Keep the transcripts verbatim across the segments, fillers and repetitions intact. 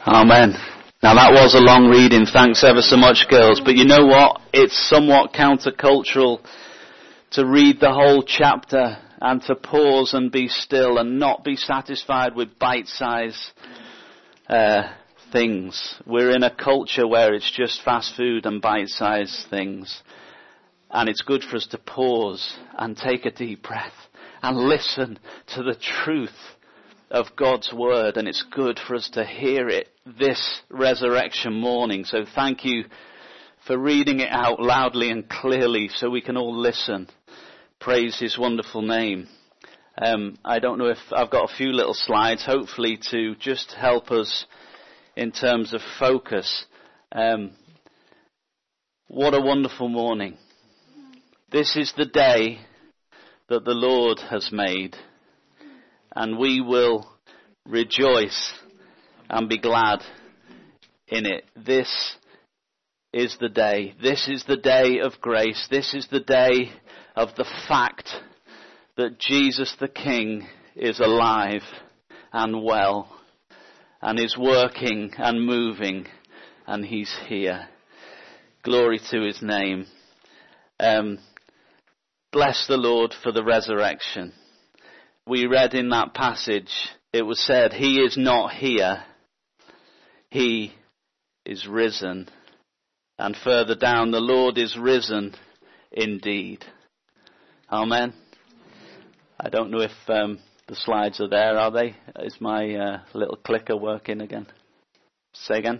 Amen. Now that was a long reading. Thanks ever so much, girls. But you know what? It's somewhat countercultural to read the whole chapter and to pause and be still and not be satisfied with bite-sized uh, things. We're in a culture where it's just fast food and bite-sized things. And it's good for us to pause and take a deep breath and listen to the truth of God's word. And it's good for us to hear it this resurrection morning. So thank you for reading it out loudly and clearly so we can all listen. Praise his wonderful name. Um, I don't know if I've got a few little slides, hopefully to just help us in terms of focus. Um, what a wonderful morning. This is the day that the Lord has made, and we will rejoice and be glad in it. This is the day. This is the day of grace. This is the day of the fact that Jesus the King is alive and well and is working and moving, and he's here. Glory to his name. Um, bless the Lord for the resurrection. We read in that passage, it was said, he is not here, he is risen. And further down, the Lord is risen indeed. Amen. I don't know if um, the slides are there, are they? Is my uh, little clicker working again? Say again.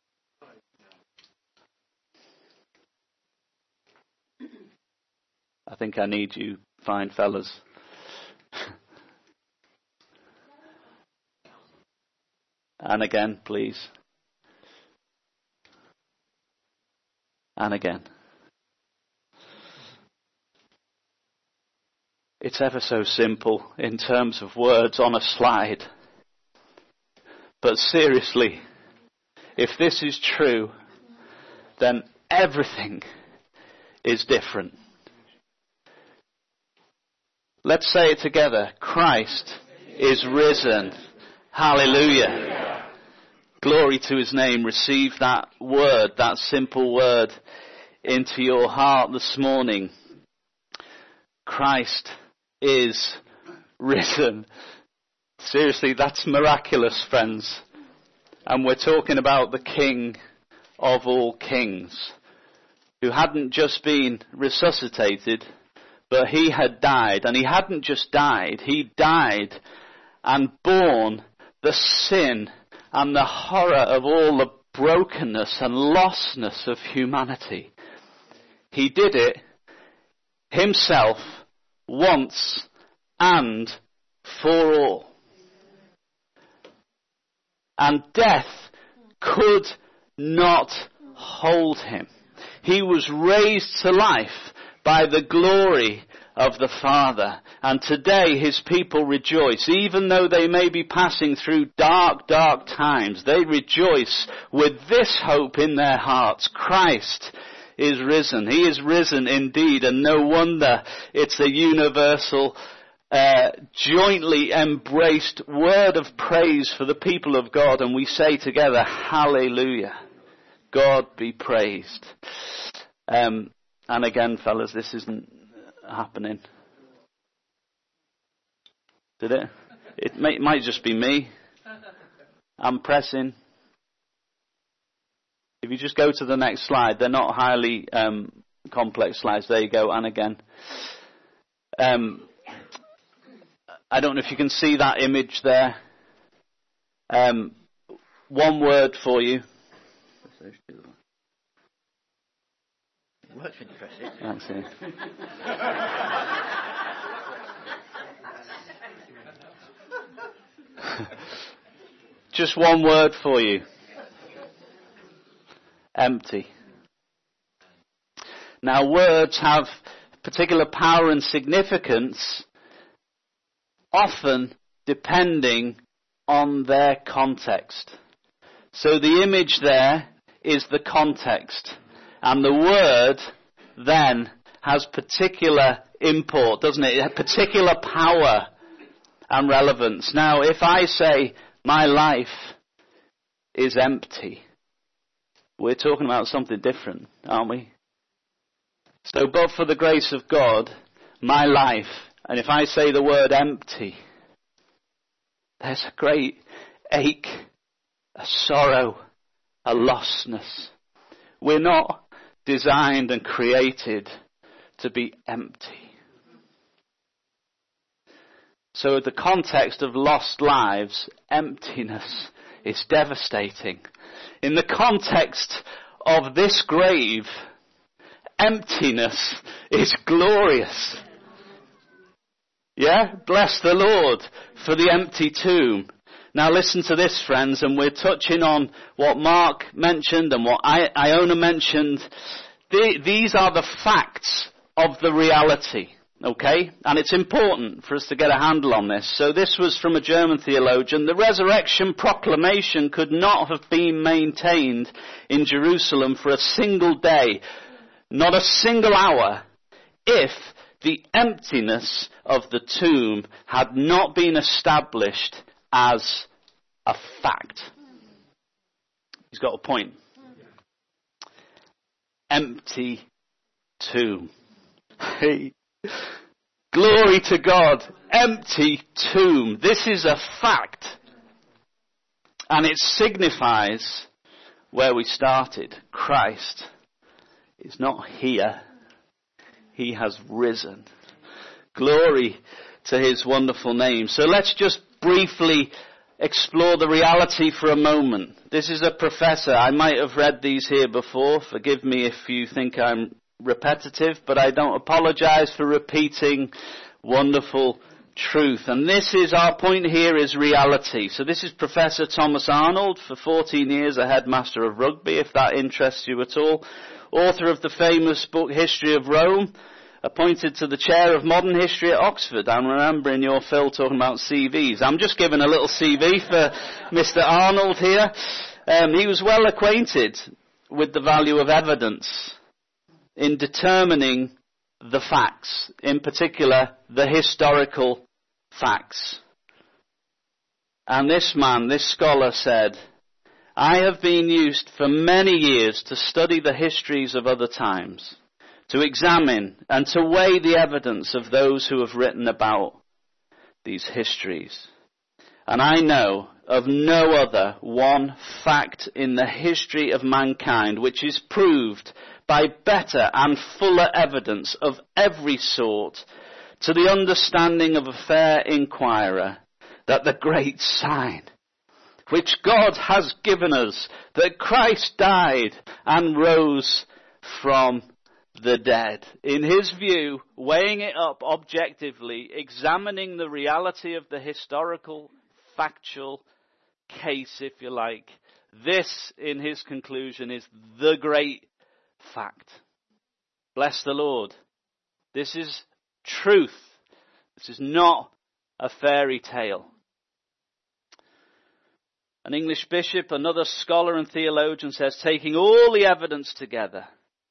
I think I need you fine fellas. And again, please. And again. It's ever so simple in terms of words on a slide. But seriously, if this is true, then everything is different. Let's say it together. Christ is risen. Hallelujah. Glory to his name. Receive that word, that simple word, into your heart this morning. Christ is risen. Seriously, that's miraculous, friends. And we're talking about the King of all kings, who hadn't just been resuscitated, but he had died. And he hadn't just died, he died and borne the sin and the horror of all the brokenness and lostness of humanity. He did it himself once and for all. And death could not hold him. He was raised to life by the glory of the Father. And today his people rejoice. Even though they may be passing through dark, dark times, they rejoice with this hope in their hearts. Christ is risen. He is risen indeed, and no wonder it's a universal, uh, jointly embraced word of praise for the people of God. And we say together, hallelujah. God be praised. Um, and again, fellas, this isn't happening. Did it? It, may, it might just be me. I'm pressing. If you just go to the next slide, they're not highly um, complex slides. There you go, and again. Um, I don't know if you can see that image there. Um, one word for you. It works when you press it. That's it. Just one word for you. Empty. Now, words have particular power and significance, often depending on their context. So the image there is the context, and the word then has particular import, doesn't it? It has particular power and relevance. Now, if I say, my life is empty. We're talking about something different, aren't we? So, but for the grace of God, my life, and if I say the word empty, there's a great ache, a sorrow, a lostness. We're not designed and created to be empty. So the context of lost lives, emptiness is devastating. In the context of this grave, emptiness is glorious. Yeah? Bless the Lord for the empty tomb. Now listen to this, friends, and we're touching on what Mark mentioned and what I- Iona mentioned. The, these are the facts of the reality, okay? And it's important for us to get a handle on this. So this was from a German theologian. The resurrection proclamation could not have been maintained in Jerusalem for a single day, not a single hour, if the emptiness of the tomb had not been established as a fact. He's got a point. Empty tomb. Hey. Glory to God. Empty tomb. This is a fact. And it signifies where we started. Christ is not here. He has risen. Glory to his wonderful name. So let's just briefly explore the reality for a moment. This is a professor. I might have read these here before. Forgive me if you think I'm repetitive, but I don't apologize for repeating wonderful truth. And this is our point here is reality. So this is Professor Thomas Arnold, for fourteen years a headmaster of rugby, if that interests you at all. Author of the famous book History of Rome, appointed to the chair of modern history at Oxford. I'm remembering your Phil talking about C Vs. I'm just giving a little C V for Mister Arnold here. Um, he was well acquainted with the value of evidence in determining the facts, in particular the historical facts. And this man, this scholar said, I have been used for many years to study the histories of other times, to examine and to weigh the evidence of those who have written about these histories. And I know of no other one fact in the history of mankind which is proved by better and fuller evidence of every sort to the understanding of a fair inquirer, that the great sign which God has given us, that Christ died and rose from the dead. In his view, weighing it up objectively, examining the reality of the historical, factual case, if you like, this, in his conclusion, is the great fact. Bless the Lord. This is truth. This is not a fairy tale. An English bishop, another scholar and theologian, says, taking all the evidence together,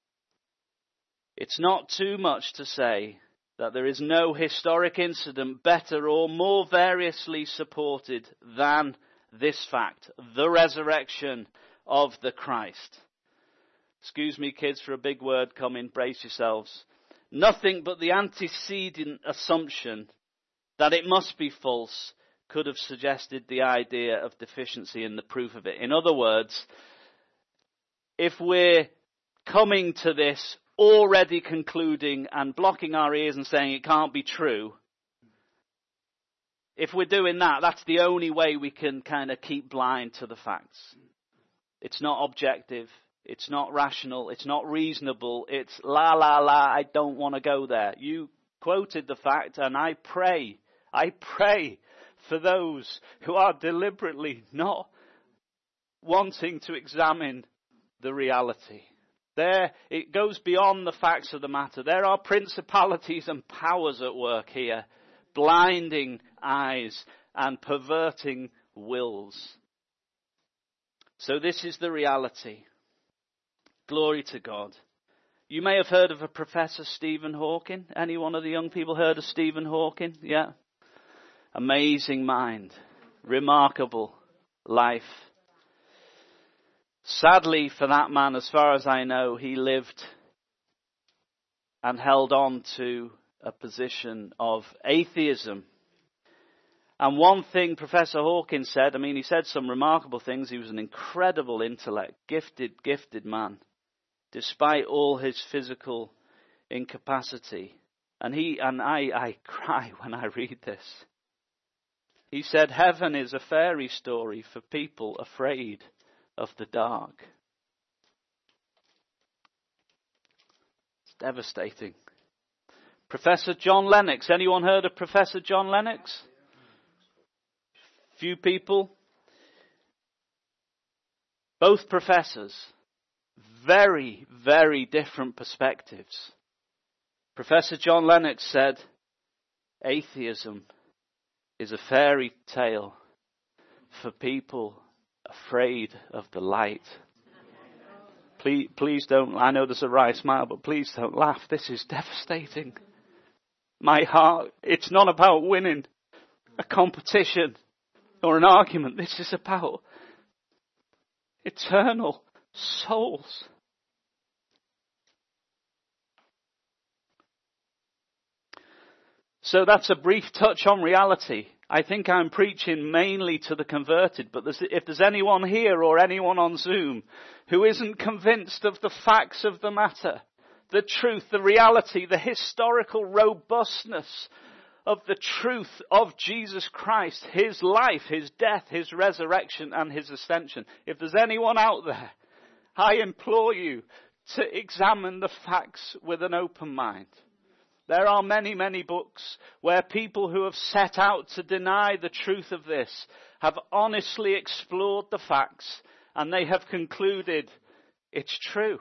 it's not too much to say that there is no historic incident better or more variously supported than this fact, the resurrection of the Christ. Excuse me, kids, for a big word coming, brace yourselves. Nothing but the antecedent assumption that it must be false could have suggested the idea of deficiency in the proof of it. In other words, if we're coming to this already concluding and blocking our ears and saying it can't be true, if we're doing that, that's the only way we can kind of keep blind to the facts. It's not objective. It's not rational. It's not reasonable. It's la, la, la, I don't want to go there. You quoted the fact, and I pray, I pray for those who are deliberately not wanting to examine the reality. There, it goes beyond the facts of the matter. There are principalities and powers at work here, blinding eyes and perverting wills. So this is the reality. Glory to God. You may have heard of a Professor Stephen Hawking. Any one of the young people heard of Stephen Hawking? Yeah. Amazing mind. Remarkable life. Sadly for that man, as far as I know, he lived and held on to a position of atheism. And one thing Professor Hawkins said, I mean, he said some remarkable things. He was an incredible intellect, gifted, gifted man, despite all his physical incapacity. And he, and I, I cry when I read this. He said, heaven is a fairy story for people afraid of the dark. It's devastating. Professor John Lennox. Anyone heard of Professor John Lennox? Few people. Both professors. Very, very different perspectives. Professor John Lennox said, atheism is a fairy tale for people afraid of the light. Please, please don't, I know there's a wry smile, but please don't laugh. This is devastating. My heart, it's not about winning a competition or an argument. This is about eternal souls. So that's a brief touch on reality. I think I'm preaching mainly to the converted, but there's, if there's anyone here or anyone on Zoom who isn't convinced of the facts of the matter, the truth, the reality, the historical robustness of the truth of Jesus Christ, his life, his death, his resurrection and his ascension. If there's anyone out there, I implore you to examine the facts with an open mind. There are many, many books where people who have set out to deny the truth of this have honestly explored the facts and they have concluded it's true.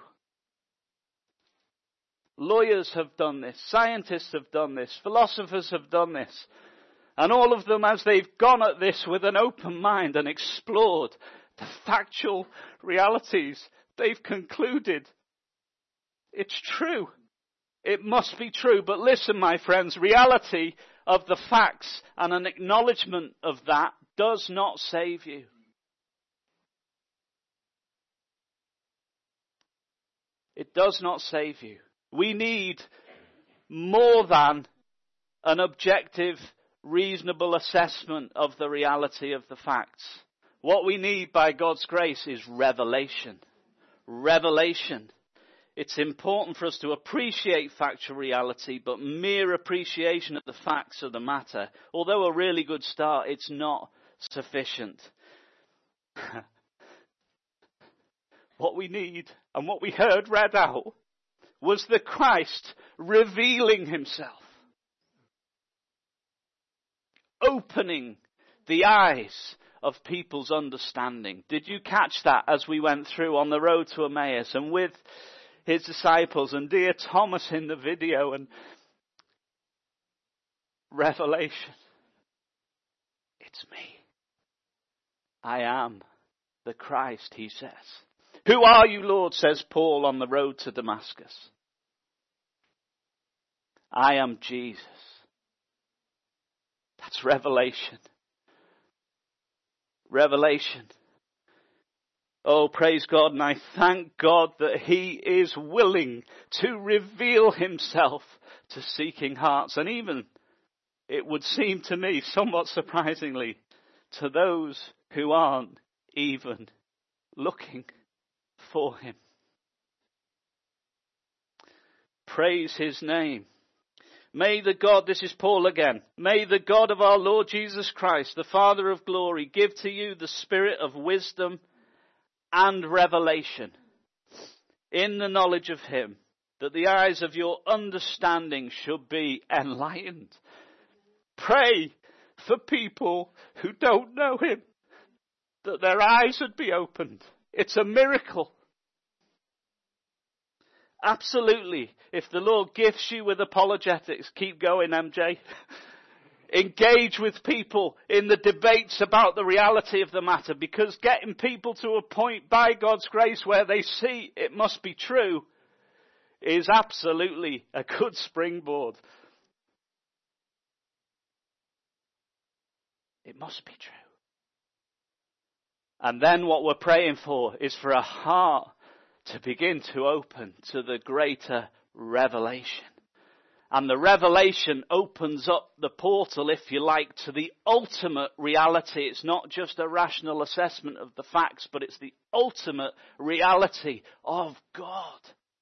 Lawyers have done this, scientists have done this, philosophers have done this. And all of them, as they've gone at this with an open mind and explored the factual realities, they've concluded it's true. It must be true. But listen, my friends, reality of the facts and an acknowledgement of that does not save you. It does not save you. We need more than an objective, reasonable assessment of the reality of the facts. What we need by God's grace is revelation. Revelation. It's important for us to appreciate factual reality, but mere appreciation of the facts of the matter, although a really good start, it's not sufficient. What we need and what we heard read out was the Christ revealing himself, opening the eyes of people's understanding. Did you catch that as we went through on the road to Emmaus and with his disciples and dear Thomas in the video and revelation? It's me. I am the Christ, he says. Who are you, Lord, says Paul on the road to Damascus. I am Jesus. That's revelation. Revelation. Oh, praise God, and I thank God that he is willing to reveal himself to seeking hearts. And even, it would seem to me, somewhat surprisingly, to those who aren't even looking for him. Praise his name. May the God, this is Paul again, may the God of our Lord Jesus Christ, the Father of glory, give to you the spirit of wisdom and revelation in the knowledge of him, that the eyes of your understanding should be enlightened. Pray for people who don't know him, that their eyes would be opened. It's a miracle. Absolutely. If the Lord gifts you with apologetics, keep going, M J. Engage with people in the debates about the reality of the matter, because getting people to a point by God's grace where they see it must be true is absolutely a good springboard. It must be true. And then what we're praying for is for a heart to begin to open to the greater revelation. And the revelation opens up the portal, if you like, to the ultimate reality. It's not just a rational assessment of the facts, but it's the ultimate reality of God.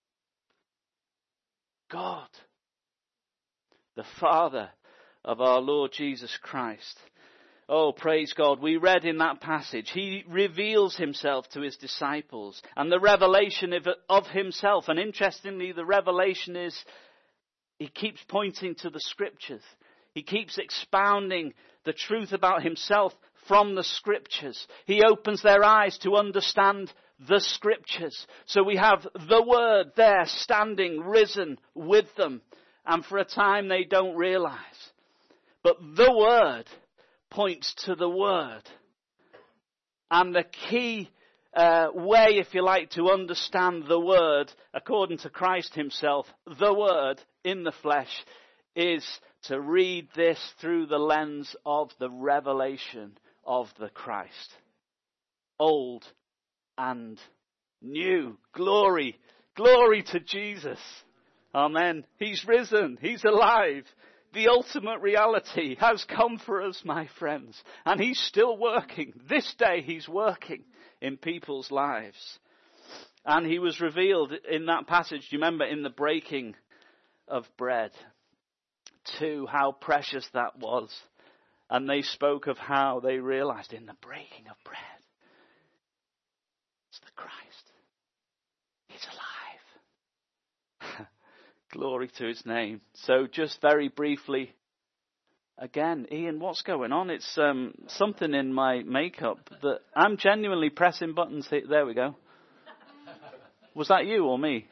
God, the Father of our Lord Jesus Christ. Oh, praise God. We read in that passage, he reveals himself to his disciples and the revelation of, of himself. And interestingly, the revelation is, he keeps pointing to the scriptures. He keeps expounding the truth about himself from the scriptures. He opens their eyes to understand the scriptures. So we have the word there standing, risen with them. And for a time they don't realize. But the word points to the word. And the key uh, way, if you like, to understand the word, according to Christ himself, the word in the flesh, is to read this through the lens of the revelation of the Christ. Old and new. Glory. Glory to Jesus. Amen. He's risen. He's alive. The ultimate reality has come for us, my friends. And he's still working. This day he's working in people's lives. And he was revealed in that passage, do you remember, in the breaking of bread, to how precious that was. And they spoke of how they realized in the breaking of bread, it's the Christ. He's alive. Glory to his name. So just very briefly, again, Ian, what's going on? It's um, something in my makeup that I'm genuinely pressing buttons here. There we go. Was that you or me?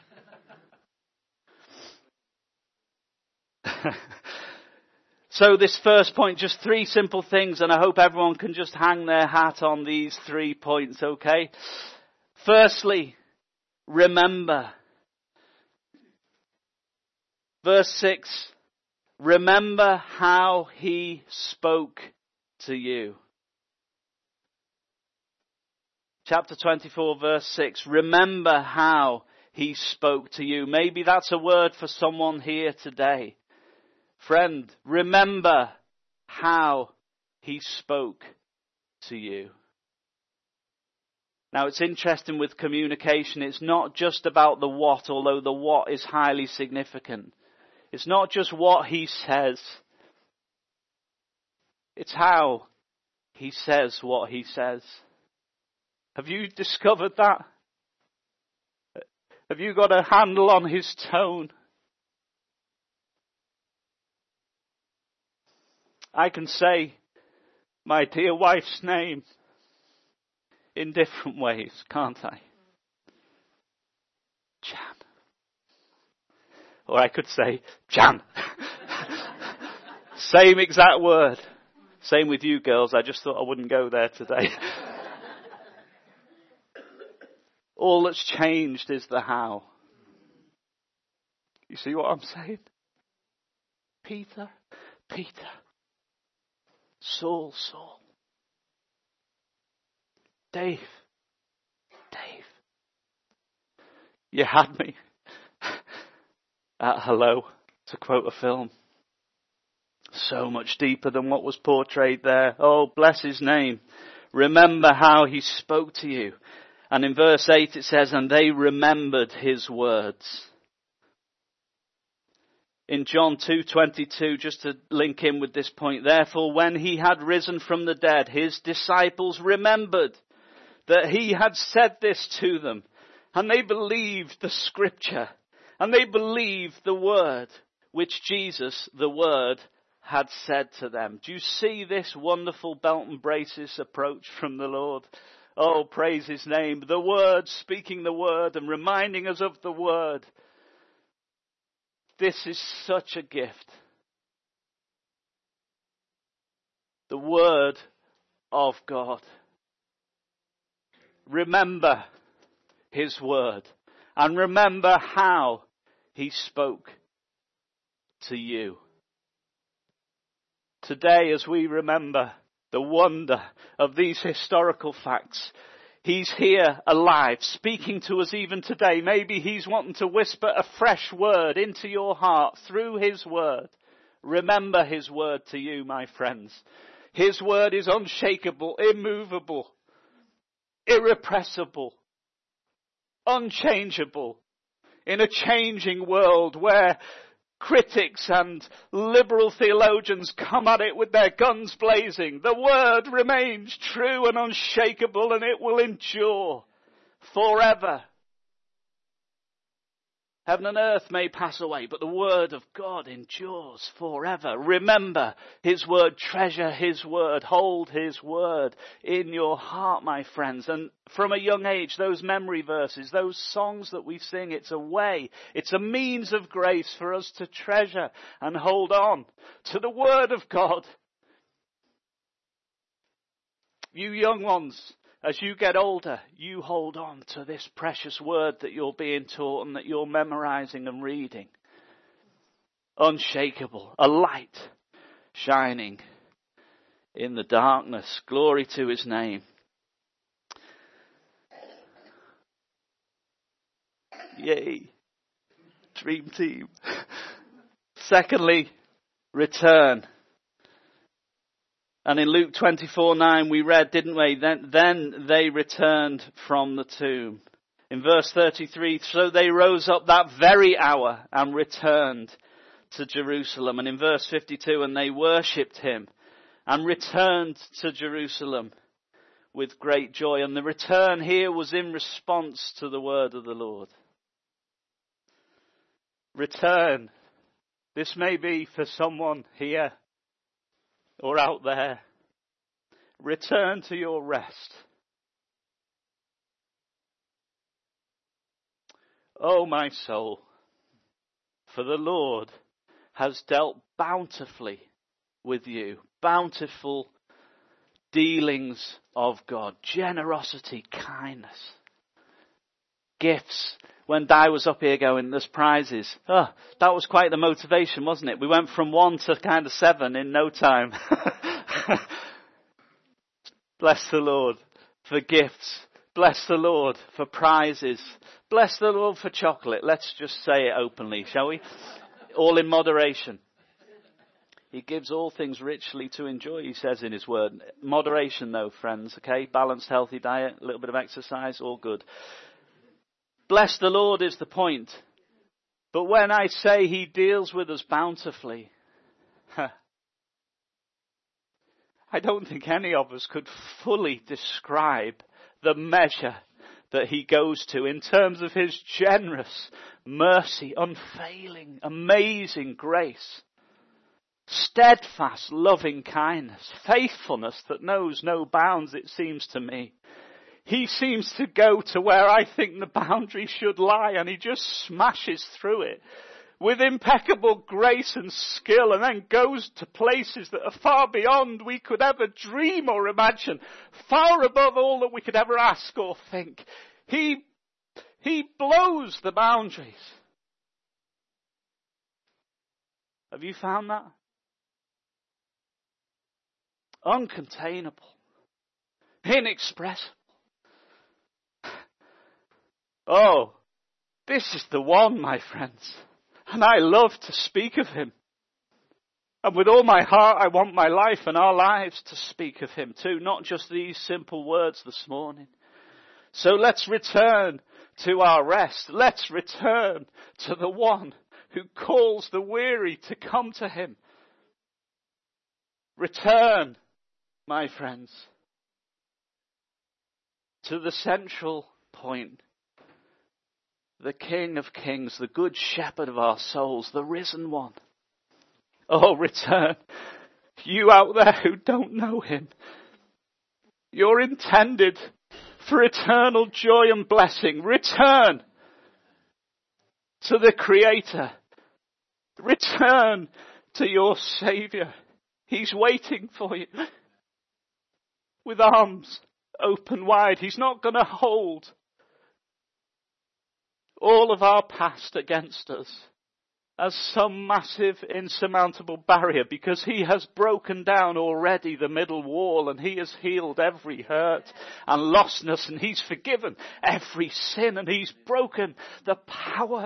So this first point, just three simple things, and I hope everyone can just hang their hat on these three points, okay? Firstly, remember. Verse six, remember how he spoke to you. Chapter twenty-four, verse six, remember how he spoke to you. Maybe that's a word for someone here today. Friend, remember how he spoke to you. Now it's interesting with communication, it's not just about the what, although the what is highly significant. It's not just what he says. It's how he says what he says. Have you discovered that? Have you got a handle on his tone? I can say my dear wife's name in different ways, can't I? Jan. Or I could say, Jan. Same exact word. Same with you girls. I just thought I wouldn't go there today. All that's changed is the how. You see what I'm saying? Peter, Peter. Saul, Saul. Dave, Dave. You had me at hello, to quote a film. So much deeper than what was portrayed there. Oh, bless his name. Remember how he spoke to you. And in verse eight it says, and they remembered his words. In John two twenty-two, just to link in with this point, therefore when he had risen from the dead, his disciples remembered that he had said this to them. And they believed the scripture. And they believed the word which Jesus, the word, had said to them. Do you see this wonderful belt and braces approach from the Lord? Oh, praise his name. The word, speaking the word and reminding us of the word. This is such a gift. The word of God. Remember his word. And remember how he spoke to you. Today, as we remember the wonder of these historical facts. He's here alive, speaking to us even today. Maybe he's wanting to whisper a fresh word into your heart through his word. Remember his word to you, my friends. His word is unshakable, immovable, irrepressible, unchangeable. In a changing world where critics and liberal theologians come at it with their guns blazing, the word remains true and unshakable, and it will endure forever. Heaven and earth may pass away, but the word of God endures forever. Remember his word, treasure his word, hold his word in your heart, my friends. And from a young age, those memory verses, those songs that we sing, it's a way, it's a means of grace for us to treasure and hold on to the word of God. You young ones, as you get older, you hold on to this precious word that you're being taught and that you're memorizing and reading. Unshakable, a light shining in the darkness. Glory to his name. Yay. Dream team. Secondly, return. And in Luke twenty-four nine we read, didn't we? Then, then they returned from the tomb. In verse thirty-three, so they rose up that very hour and returned to Jerusalem. And in verse fifty-two, and they worshipped him and returned to Jerusalem with great joy. And the return here was in response to the word of the Lord. Return. This may be for someone here or out there. Return to your rest. Oh, my soul, for the Lord has dealt bountifully with you. Bountiful dealings of God. Generosity, kindness, gifts. When Di was up here going, there's prizes. Oh, that was quite the motivation, wasn't it? We went from one to kind of seven in no time. Bless the Lord for gifts. Bless the Lord for prizes. Bless the Lord for chocolate. Let's just say it openly, shall we? All in moderation. He gives all things richly to enjoy, he says in his word. Moderation though, friends, okay? Balanced, healthy diet, a little bit of exercise, all good. Bless the Lord is the point. But when I say he deals with us bountifully, I don't think any of us could fully describe the measure that he goes to in terms of his generous mercy, unfailing, amazing grace, steadfast loving kindness, faithfulness that knows no bounds, it seems to me. He seems to go to where I think the boundary should lie, and he just smashes through it with impeccable grace and skill, and then goes to places that are far beyond we could ever dream or imagine, far above all that we could ever ask or think. He, he blows the boundaries. Have you found that? Uncontainable. Inexpressible. Oh, this is the one, my friends. And I love to speak of him. And with all my heart, I want my life and our lives to speak of him too. Not just these simple words this morning. So let's return to our rest. Let's return to the one who calls the weary to come to him. Return, my friends, to the central point. The King of Kings, the good shepherd of our souls, the risen one. Oh, return. You out there who don't know him. You're intended for eternal joy and blessing. Return to the Creator. Return to your Saviour. He's waiting for you with arms open wide. He's not going to hold all of our past against us. as some massive insurmountable barrier, because he has broken down already the middle wall, and he has healed every hurt and lostness, and he's forgiven every sin, and he's broken the power,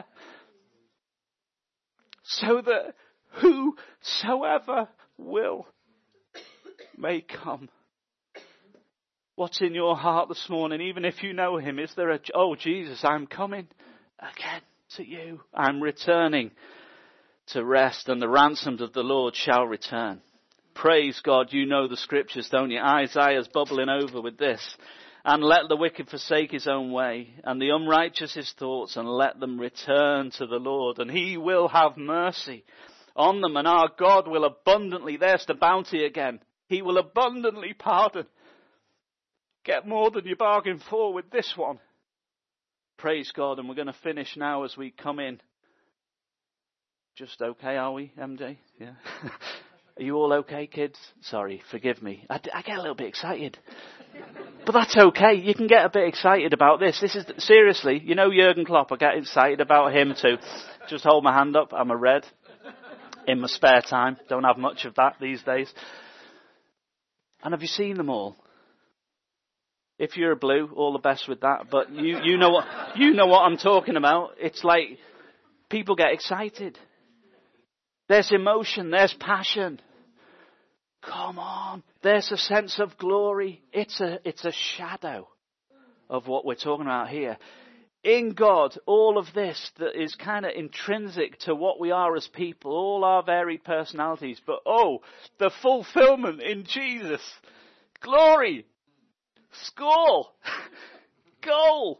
so that whosoever will may come. What's in your heart this morning? Even if you know him, is there a, oh Jesus, I'm coming again to you. I'm returning to rest, and the ransomed of the Lord shall return. Praise God, you know the scriptures, don't you? Isaiah's bubbling over with this. And let the wicked forsake his own way, and the unrighteous his thoughts, and let them return to the Lord, and he will have mercy on them, and our God will abundantly, there's the bounty again, he will abundantly pardon. Get more than you bargained for with this one. Praise God, and we're going to finish now as we come in. Just okay, are we, M J? Yeah. Are you all okay, kids? Sorry, forgive me. I, I get a little bit excited. But that's okay. You can get a bit excited about this. This is, seriously, you know Jurgen Klopp, I get excited about him too. Just hold my hand up, I'm a red. In my spare time. Don't have much of that these days. And have you seen them all? If you're a blue, all the best with that. But you, you know what, you know what I'm talking about. It's like people get excited. There's emotion. There's passion. Come on. There's a sense of glory. It's a, it's a shadow of what we're talking about here. In God, all of this that is kind of intrinsic to what we are as people, all our varied personalities. But oh, the fulfillment in Jesus. Glory. Score. Goal.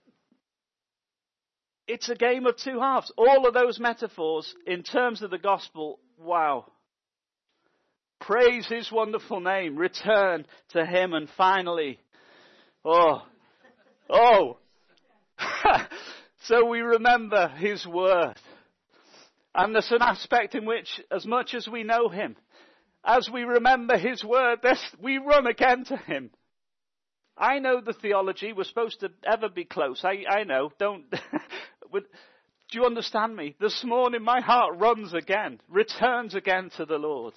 It's a game of two halves. All of those metaphors in terms of the gospel, wow. Praise his wonderful name. Return to him. And finally, oh, oh. So we remember his word. And there's an aspect in which, as much as we know him, as we remember his word, we run again to him. I know the theology. We're supposed to ever be close. I, I know. Don't. Do you understand me? This morning my heart runs again, returns again to the Lord.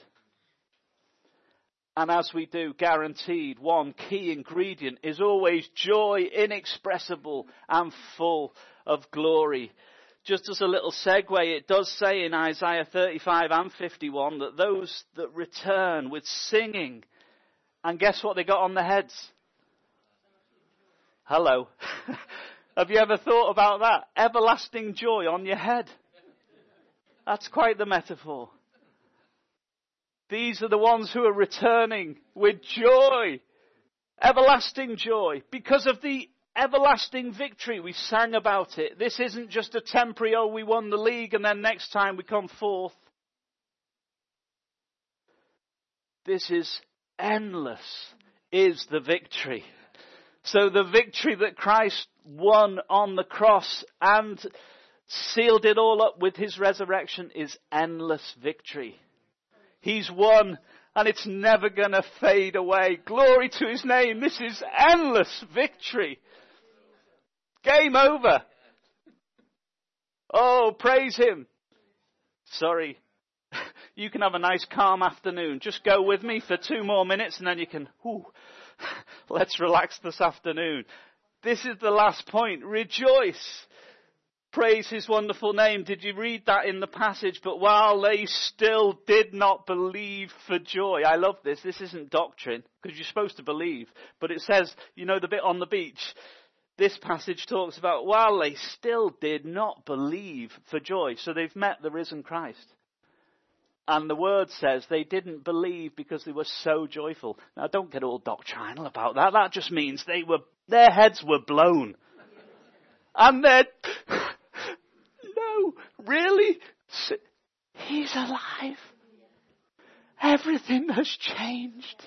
And as we do, guaranteed, one key ingredient is always joy inexpressible and full of glory. Just as a little segue, it does say in Isaiah thirty-five and fifty-one that those that return with singing, and guess what they got on their heads? Hello. Have you ever thought about that? Everlasting joy on your head. That's quite the metaphor. These are the ones who are returning with joy. Everlasting joy. Because of the everlasting victory. We sang about it. This isn't just a temporary, oh, we won the league and then next time we come fourth. This is endless, is the victory. So the victory that Christ won on the cross and sealed it all up with his resurrection is endless victory. He's won and it's never going to fade away. Glory to his name. This is endless victory. Game over. Oh, praise him. Sorry. You can have a nice calm afternoon. Just go with me for two more minutes and then you can, whew, let's relax this afternoon. This is the last point. Rejoice. Praise his wonderful name. Did you read that in the passage? But while they still did not believe for joy. I love this. This isn't doctrine because you're supposed to believe. But it says, you know, the bit on the beach. This passage talks about while they still did not believe for joy. So they've met the risen Christ. And the word says they didn't believe because they were so joyful. Now don't get all doctrinal about that. That just means they were, their heads were blown. And they're, no, really? He's alive. Everything has changed.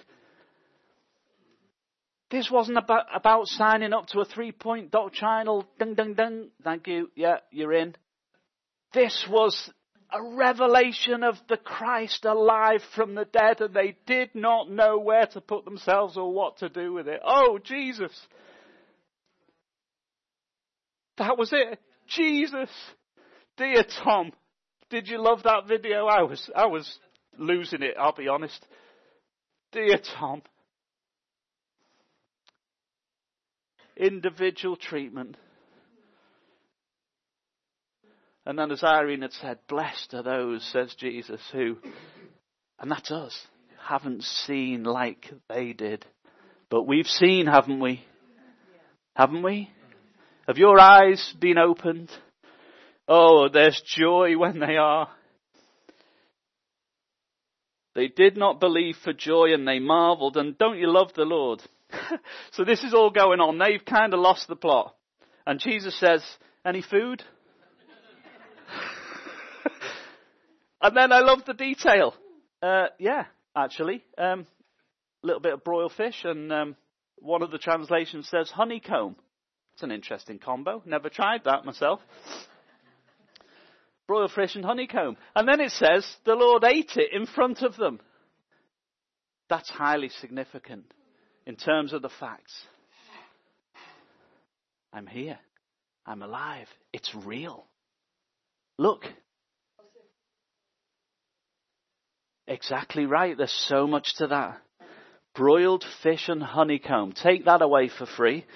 This wasn't about, about signing up to a three-point doctrinal ding, ding, ding. Thank you. Yeah, you're in. This was a revelation of the Christ alive from the dead, and they did not know where to put themselves or what to do with it. Oh, Jesus. That was it. Jesus. Dear Tom, Did you love that video? I was, I was losing it, I'll be honest. Dear Tom. Individual treatment. And then as Irene had said, blessed are those, says Jesus, who, and that's us, haven't seen like they did. But we've seen, haven't we? Haven't we? Have your eyes been opened? Oh, there's joy when they are. They did not believe for joy and they marveled. And don't you love the Lord? So this is all going on. They've kind of lost the plot. And Jesus says, any food? And then I love the detail. Uh, yeah, actually. A um, little bit of broiled fish. And um, one of the translations says honeycomb. It's an interesting combo. Never tried that myself. Broiled fish and honeycomb. And then it says the Lord ate it in front of them. That's highly significant in terms of the facts. I'm here. I'm alive. It's real. Look. Exactly right. There's so much to that. Broiled fish and honeycomb. Take that away for free.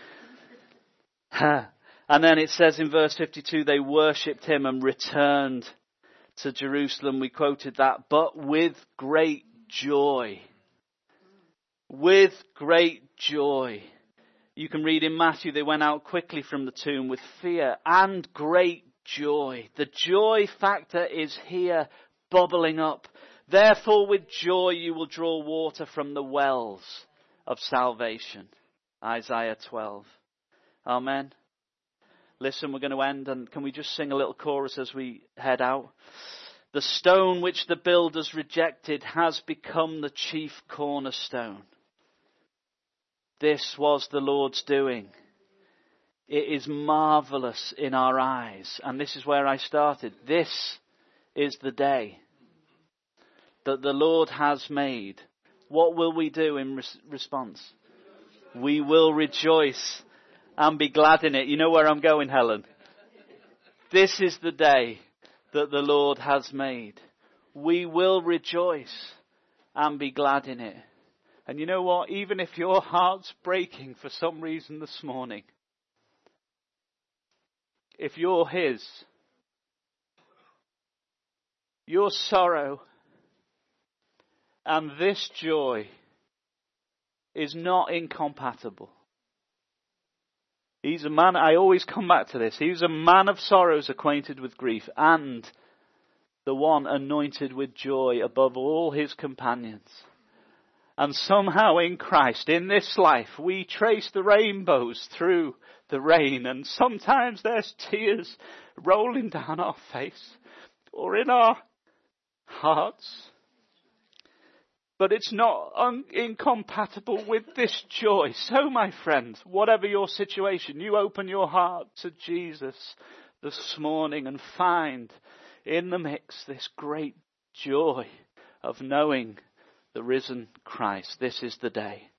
And then it says in verse fifty-two, they worshipped him and returned to Jerusalem. We quoted that, but with great joy. With great joy. You can read in Matthew, they went out quickly from the tomb with fear and great joy. The joy factor is here, bubbling up. Therefore with joy you will draw water from the wells of salvation. Isaiah twelve. Amen. Listen, we're going to end, and can we just sing a little chorus as we head out? The stone which the builders rejected has become the chief cornerstone. This was the Lord's doing. It is marvelous in our eyes. And this is where I started. This is the day that the Lord has made. What will we do in res- response? We will rejoice and be glad in it. You know where I'm going, Helen? This is the day that the Lord has made. We will rejoice and be glad in it. And you know what? Even if your heart's breaking for some reason this morning, if you're his, your sorrow and this joy is not incompatible. He's a man, I always come back to this. He's a man of sorrows, acquainted with grief, and the one anointed with joy above all his companions. And somehow in Christ, in this life, we trace the rainbows through the rain. And sometimes there's tears rolling down our face or in our hearts. But it's not un- incompatible with this joy. So, my friend, whatever your situation, you open your heart to Jesus this morning and find in the mix this great joy of knowing the risen Christ. This is the day.